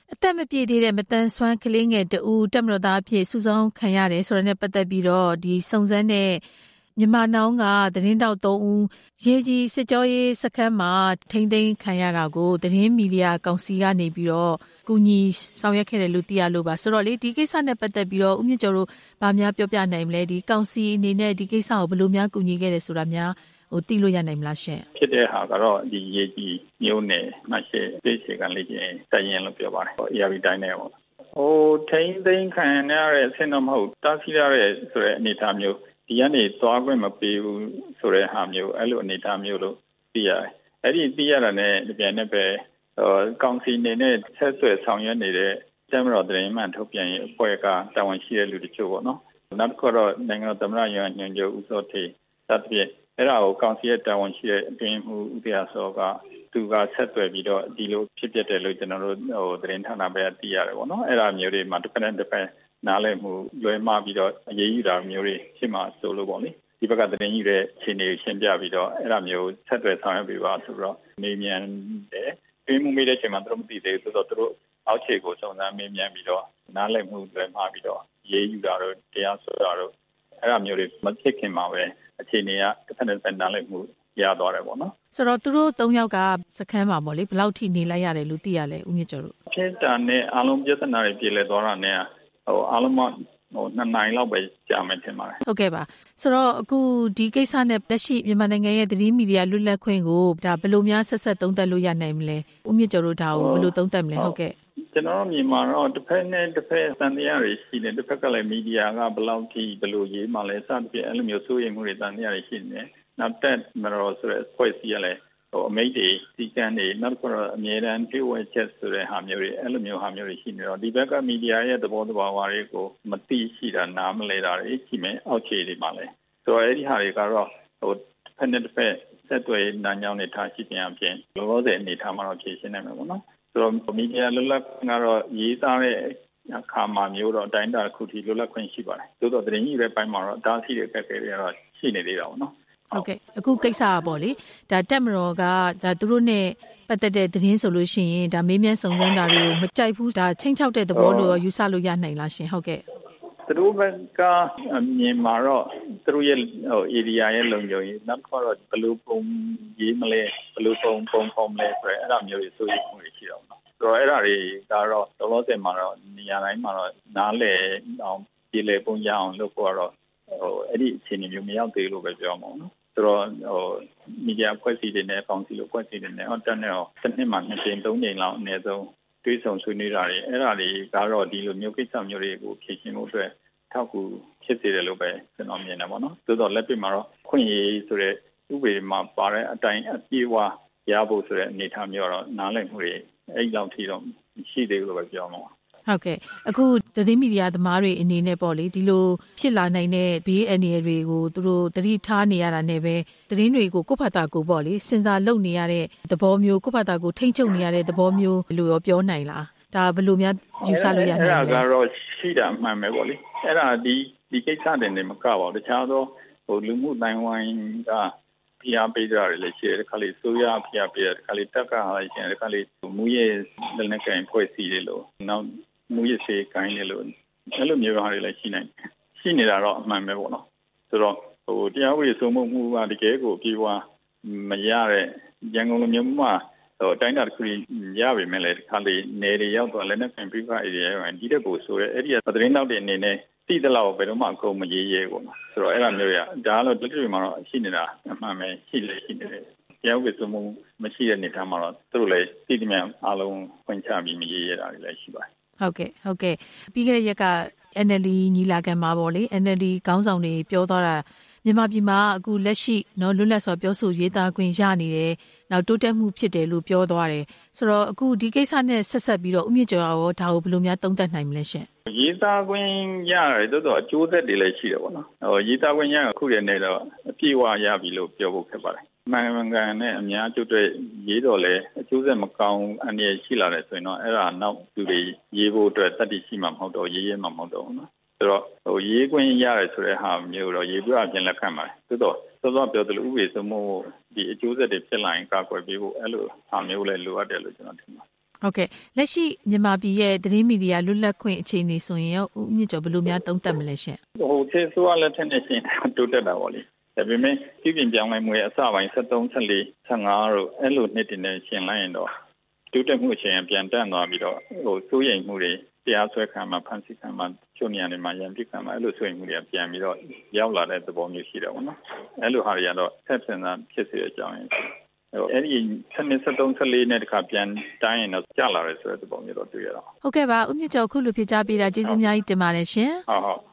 အသက်မပြည့်သေးတဲ့မတန်ဆွမ်းကလေးငယ်တဦးတပ်မတော်သားအဖြစ်စုဆောင်းခံရတယ်ဆိုတဲ့နဲ့ပတ်သက်ပြီးတော့ဒီစုံစမ်းတဲ့မြန်မာနောင်ကသတင်းတောက်3ဦးရေကြီးစစ်ကြောရေးစခန်းမှာထိမ့်သိမ်းခံရတာကိုသတင်းမီဒီယာကောင်စီကနေပြီးတော့ကူညီဆောင်ရွက်ခဲ့တယ်လို့သိရလို့ပါဆိုတော့လေဒီကိစ္စနဲ့ပတ်သက်ပြီးတော့ဦးမြင့်ကျော်တို့ဗာများပြောပြနိုင်မလဲဒီကောင်စီအနေနဲ့ဒီကိစ္စကိုဘယ်လိုများကူညီခဲ့တယ်ဆိုတာများသိလို့ရနိုင်မလားရှင်ဖြစ်တဲ့ဟာကတော့ဒီရေကြီးမျိုးနယ်မှရှိသေးချေကလေးချင်းတိုင်ရင်လို့ပြောပါတယ်ARV တိုင်းနဲ့ပေါ့ထိမ့်သိမ်းခံရတဲ့အဆင့်တော့မဟုတ်တားဆီးရတဲ့ဆိုတဲ့အနေအထားမျိုးဒီကနေသွားခွင့်မပေးဘူးဆိုတဲ့ဟာမျိုးအဲ့လိုအနေအထားမျိုးလို့သိရတယ်အဲ့ဒီသိရတာနဲ့ဒီပြန်နဲ့ပဲကောင်စီနေနဲ့ဆက်ဆွဲဆောင်ရွက်နေတဲ့ကျမ်းတော်သတင်းမှန်ထုတ်ပြန်ရေးအဖွဲ့ကတာဝန်ရှိတဲ့လူတချို့ပေါ့နော်နောက်တစ်ခုတော့နိုင်ငံတော်သမ္မတရုံးညွှန်ချုပ်ဦးစောထေသတ်ပြည့်အဲ့ဒါကိုကောင်စီရဲ့တာဝန်ရှိတဲ့အတွင်းမှုဦးတရားစောကသူကဆက်သွယ်ပြီးတော့ဒီလိုဖြစ်ပျက်တယ်လို့ကျွန်တော်တို့သတင်းဌာနပဲသိရတယ်ပေါ့နော်အဲ့ဒါမျိုးတွေမှာတစ်ဖက်နဲ့တစ်ဖက်နားလည်မှုလွဲမှားပြီးတော့အရေးယူတာမျိုးတွေဖြစ်မှာဆိုလို့ပေါ့လေဒီဘက်ကသတင်းယူတဲ့အခြေအနေကိုရှင်းပြပြီးတော့အဲ့ဒါမျိုးဆက်သွယ်ဆောင်ရွက်ပေးပါဆိုတော့မေးမြန်းတယ်ပြီးမှုမေးတဲ့အချိန်မှာသူတို့မသိသေးဘူးဆိုတော့သူတို့အောက်ခြေကိုစုံစမ်းမေးမြန်းပြီးတော့နားလည်မှုလွဲမှားပြီးတော့ရေးယူတာတော့တရားစွဲတာတော့အဲ့ဒါမျိုးတွေမဖြစ်ခင်မှာပဲအခြေအနေကတစ်ဖက်နဲ့တစ်ဖက်နားလည်မှုရသွားတယ်ပေါ့နော်ဆိုတော့သူတို့3ယောက်ကစခန်းမှာပေါ့လေဘယ်လောက်ထိနေလိုက်ရတယ်လို့သိရလဲဦးမြင့်ကျော်တို့ဖြစ်တာနဲ့အားလုံးပြဿနာတွေပြေလည်သွားတာနဲ့အားလုံး2နိုင်လောက်ပဲကြာမယ်ထင်ပါတယ်ဟုတ်ကဲ့ပါဆိုတော့အခုဒီကိစ္စနဲ့လက်ရှိမြန်မာနိုင်ငံရဲ့သတင်းမီဒီယာလွတ်လပ်ခွင့်ကိုဒါဘယ်လိုများဆက်သုံးသပ်လို့ရနိုင်မလဲဦးမြင့်ကျော်တို့ဒါကိုဘယ်လိုသုံးသပ်မလဲဟုတ်ကဲ့ကျွန်တော်မြင်မှာတော့တစ်ဖက်နဲ့တစ်ဖက်စံတရားတွေရှိတယ်တစ်ဖက်ကလည်းမီဒီယာကဘယ်လောက်ထိဘယ်လိုရေးမှလဲစသဖြင့်အဲ့လိုမျိုးစိုးရိမ်မှုတွေစံတရားတွေရှိနေတယ်နောက်တက်မတော်ဆိုတဲ့ဖွဲ့စည်းရလဲအမိတ်တွေစီကံတွေနောက်တော့အမြဲတမ်းပြေဝဲချက်ဆိုတဲ့ဟာမျိုးတွေအဲ့လိုမျိုးဟာမျိုးတွေရှိနေတော့ဒီဘက်ကမီဒီယာရဲ့သဘောတဘာဝတွေကိုမသိရှိတာနားမလဲတာတွေရှိမယ်အောက်ခြေတွေမှာလဲဆိုတော့အဲ့ဒီဟာတွေကတော့ဖက်နဲ့တစ်ဖက်ဆက်သွယ်နားညောင်းနေထားရှိပြန်အပြင်လောလောဆယ်အနေထားမှာတော့ဖြည့်ရှင်းနိုင်မှာပေါ့နော်ဆိုတော့မီဒီယာလွတ်လပ်ခွင့်ကတော့ရေးသားတဲ့အခါမှာမျိုးတော့အတိုင်းအတာတစ်ခုထိလွတ်လပ်ခွင့်ရှိပါတယ်သို့တော့သတင်းကြီးရဲ့ပိုင်းမှာတော့တားဆီးတဲ့အခက်အခဲတွေကတော့ရှိနေသေးတာပေါ့နော်ဟုတ်ကဲ့အခုကိစ္စကပေါ့လေဒါတက်မတော်ကဒါသူတို့နဲ့ပတ်သက်တဲ့သတင်းဆိုလို့ရှိရင်ဒါမေးမြန်းစုံစမ်းတာတွေကိုမကြိုက်ဘူးဒါချိန်ချောက်တဲ့သဘောလို့ယူဆလို့ရနိုင်လားရှင်ဟုတ်ကဲ့သူတို့ကမြင်မှာတော့သူတို့ရဲ့area ရဲ့လုံခြုံရေးနောက်တော့ဘယ်လိုပုံရေးမလဲဘယ်လိုပုံဖော်မလဲဆိုရဲအဲ့ဒါမျိုးတွေစိုးရိမ်မှုတွေရှိတော့နော်ဆိုတော့အဲ့ဒါတွေကတော့လောလောဆယ်မှာတော့နေရာတိုင်းမှာတော့နားလည်အောင်ပြည်လေပုံရအောင်လုပ်ဖို့ကတော့အဲ့ဒီအခြေအနေမျိုးမရောက်သေးလို့ပဲပြောမှာနော်ဆိုတော့မီဒီယာဖွဲ့စည်းတွေနဲ့ကောင်စီလိုဖွဲ့စည်းတွေနဲ့တက်နေတော့တစ်နှစ်မှ2ကြိမ်3ကြိမ်လောက်အနည်းဆုံးတွေးဆောင်ဆွေးနွေးတာတွေအဲ့ဒါတွေကတော့ဒီလိုမျိုးကိစ္စမျိုးတွေကိုဖြေရှင်းဖို့အတွက်ထောက်ကူဖြစ်စေတယ်လို့ပဲကျွန်တော်မြင်တယ်ပေါ့နော်သို့တော့လက်တွေ့မှာတော့ခွင့်ရေးဆိုတဲ့ဥပဒေမှာပါတဲ့အတိုင်းအပြေးဝရဖို့ဆိုတဲ့အနေအထားမျိုးတော့နားလည်မှုတွေအဲ့လောက်ထိတော့ရှိသေးလို့ပဲပြောမှာဟုတ်ကဲ့အခုသတင်းမီဒီယာသမားတွေအနေနဲ့ပေါ့လေဒီလိုဖြစ်လာနိုင်တဲ့ဘေးအန္တရာယ်တွေကိုသူတို့သတိထားနေရတာနဲ့ပဲသတင်းတွေကိုကိုယ့်ဘာသာကိုပေါ့လေစဉ်းစားလုပ်နေရတဲ့သဘောမျိုးကိုယ့်ဘာသာကိုထိမ့်ချုပ်နေရတဲ့သဘောမျိုးလို့ရောပြောနိုင်လားဒါဘယ်လိုများယူဆလို့ရနိုင်လဲအဲ့ဒါကတော့ရှိတာမှန်ပဲပေါ့လေအဲ့ဒါဒီကိစ္စတွေနဲ့မကပါဘူးတခြားသောလူမှုတိုင်းဝိုင်းကဖိအားပေးကြရတယ်လေရှိတယ်ခါလေးစိုးရဖိအားပေးတယ်ခါလေးတက်ကဟာလည်းရှိတယ်ခါလေးမူရဲ့လက်နက်ကင်ဖွဲ့စည်းတယ်လို့နောက်မူရစေကိုင်းလေလို့အဲ့လိုမျိုးဟာတွေလည်းရှိနေတာတော့အမှန်ပဲပေါ့နော်ဆိုတော့တရားဥပဒေစိုးမိုးမှုကတကယ်ကိုပြေဝမရတဲ့ရန်ကုန်လိုမျိုးမှာတိုင်းတာတစ်ခုရပါမယ်လေခါလေးနေတွေရောက်တော့လည်းနဲ့ဖန်ပြပါအေရီယာဒီတက်ကိုဆိုရဲအဲ့ဒီသတင်းနောက်တွေအနေနဲ့တိတလောက်ဘယ်တော့မှအကုန်မရေးရဲပေါ့နော်ဆိုတော့အဲ့လိုမျိုးရဒါကတော့တစ်တွေမှာတော့ရှိနေတာအမှန်ပဲရှိနေတယ်တရားဥပဒေစိုးမိုးမရှိတဲ့အနေထားမှာတော့သူတို့လည်းတိတိကျအားလုံးဖွင့်ချပြီးမရေးရတာတွေလည်းရှိပါတယ်ဟုတ်ကဲ့ပြီးခဲ့တဲ့ရက်က NLD ညီလာခံမှာပေါ့လေ NLD ခေါင်းဆောင်တွေပြောသွားတာမြန်မာပြည်မှာအခုလက်ရှိနော်လွတ်လပ်စွာပြောဆိုရေးသားခွင့်ရနေတယ်နောက်တိုးတက်မှုဖြစ်တယ်လို့ပြောသွားတယ်ဆိုတော့အခုဒီကိစ္စနဲ့ဆက်ဆက်ပြီးတော့ဦးမြင့်ကျော်ရောဒါကိုဘယ်လိုများသုံးသပ်နိုင်မလဲရှင်ရေးသားခွင့်ရတယ်တိုးတော့အကျိုးဆက်တွေလည်းရှိတယ်ပေါ့နော်ရေးသားခွင့်ရအခုရနေတော့အပြည့်အဝရပြီလို့ပြောဖို့ခက်ပါတယ်မှန်ကန်နဲ့အများကျိုးတွေရေးတော့လေအကျိုးဆက်မကောင်းအနေရှိလာတယ်ဆိုရင်တော့အဲ့ဒါနောက်သူတွေရေးဖို့အတွက်တတိရှိမှမဟုတ်တော့ရေးမှမဟုတ်တော့ဘူးနော်ဆိုတော့ရေးခွင့်ရတယ်ဆိုတဲ့ဟာမျိုးတော့ရေးပြအပြင်လက်ခံပါတယ်သို့တော့စောစောပြောသလိုဥပဒေစိုးမိုးဒီအကျိုးဆက်တွေဖြစ်လာရင်ကာကွယ်ပေးဖို့အဲ့လိုဟာမျိုးလည်းလိုအပ်တယ်လို့ကျွန်တော်ထင်ပါတယ်ဟုတ်ကဲ့လက်ရှိမြန်မာပြည်ရဲ့သတင်းမီဒီယာလွတ်လပ်ခွင့်အခြေအနေဆိုရင်ရောဦးမြင့်ကျော်ဘယ်လိုများသုံးသပ်မလဲရှင်ဆေးဆိုးရလက်ထက်နဲ့ရှင်တိုးတက်တာပေါ့လေဒါပေမဲ့ပြည်ပြင်ပြောင်းလဲမှုရဲ့အစပိုင်း73 74 15တို့အဲ့လိုနှစ်တင်နေရှင်လိုက်ရင်တော့တိုးတက်မှုအချိန်ပြန်တက်သွားပြီးတော့စိုးရိမ်မှုတွေတရားစွဲခံမှာဖန်ဆီးခံမှာချုပ်နေရတယ်မှာရန်ပြစ်ခံမှာအဲ့လိုစိုးရိမ်မှုတွေပြန်ပြီးတော့ရောက်လာတဲ့သဘောမျိုးရှိတယ်ပေါ့နော်အဲ့လိုဟာတွေကတော့ဆက်ဆံတာဖြစ်စေတဲ့အကြောင်းရင်းအဲ့ဒီ73 74နဲ့တခါပြန်တိုင်းရင်တော့ကြာလာတယ်ဆိုတဲ့သဘောမျိုးတော့တွေ့ရတော့ဟုတ်ကဲ့ပါဦးမြင့်ကျော်ခုလိုဖြစ်ကြပေးတာကျေးဇူးအများကြီးတင်ပါတယ်ရှင်ဟုတ်